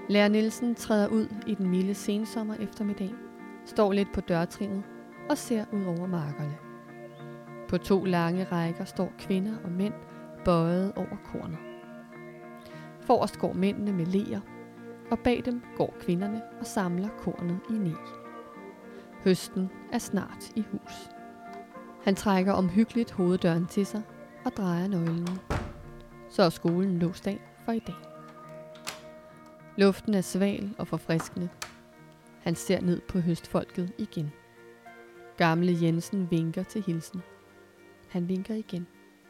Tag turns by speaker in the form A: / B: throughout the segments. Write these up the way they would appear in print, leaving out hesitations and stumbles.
A: Lærer Nielsen træder ud i den milde sensommer eftermiddag, står lidt på dørtrinnet og ser ud over markerne. På 2 lange rækker står kvinder og mænd bøjet over kornet. Forrest går mændene med leer, og bag dem går kvinderne og samler kornet i neg. Høsten er snart i hus. Han trækker omhyggeligt hoveddøren til sig og drejer nøglen. Så er skolen låst af for i dag. Luften er sval og forfriskende. Han ser ned på høstfolket igen. Gamle Jensen vinker til hilsen. Han vinker igen.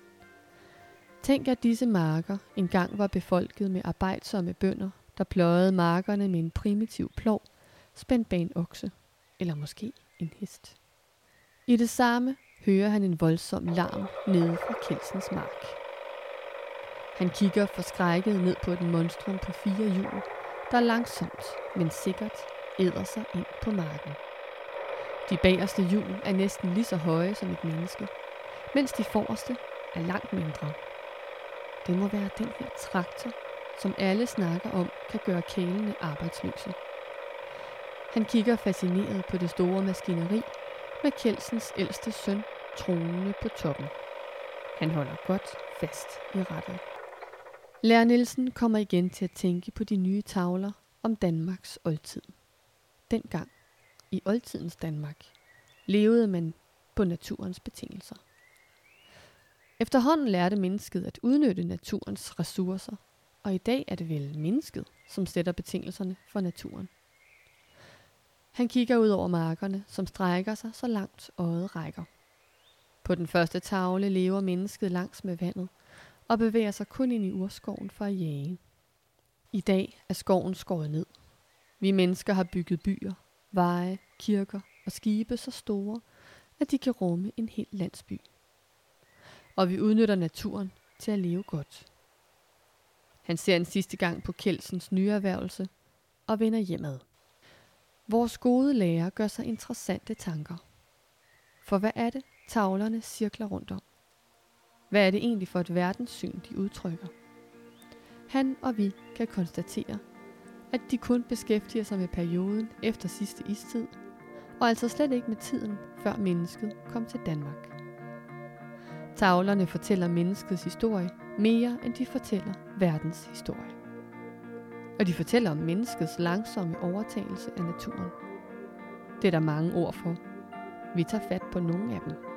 A: Tænk, at disse marker engang var befolket med arbejdsomme bønder, der pløjede markerne med en primitiv plov, spændt bag en okse, eller måske en hest. I det samme hører han en voldsom larm nede fra Kjeldsens mark. Han kigger forskrækket ned på et monstrum på 4 hjul, der langsomt, men sikkert æder sig ind på marken. De bagerste hjul er næsten lige så høje som et menneske, mens de forreste er langt mindre. Det må være den her traktor, som alle snakker om, kan gøre kælene arbejdsløse. Han kigger fascineret på det store maskineri med Kjeldsens ældste søn tronende på toppen. Han holder godt fast i rattet. Lærer Nielsen kommer igen til at tænke på de nye tavler om Danmarks oldtid. Dengang, i oldtidens Danmark, levede man på naturens betingelser. Efterhånden lærte mennesket at udnytte naturens ressourcer, og i dag er det vel mennesket, som sætter betingelserne for naturen. Han kigger ud over markerne, som strækker sig så langt øjet rækker. På den første tavle lever mennesket langs med vandet og bevæger sig kun ind i urskoven for at jage. I dag er skoven skåret ned. Vi mennesker har bygget byer, veje, kirker og skibe så store, at de kan rumme en hel landsby. Og vi udnytter naturen til at leve godt. Han ser en sidste gang på Kjeldsens nyerhvervelse og vender hjemad. Vores gode lærer gør sig interessante tanker. For hvad er det, tavlerne cirkler rundt om? Hvad er det egentlig for et verdenssyn, de udtrykker? Han og vi kan konstatere, at de kun beskæftiger sig med perioden efter sidste istid, og altså slet ikke med tiden, før mennesket kom til Danmark. Tavlerne fortæller menneskets historie mere, end de fortæller verdens historie. Og de fortæller om menneskets langsomme overtagelse af naturen. Det er der mange ord for. Vi tager fat på nogle af dem.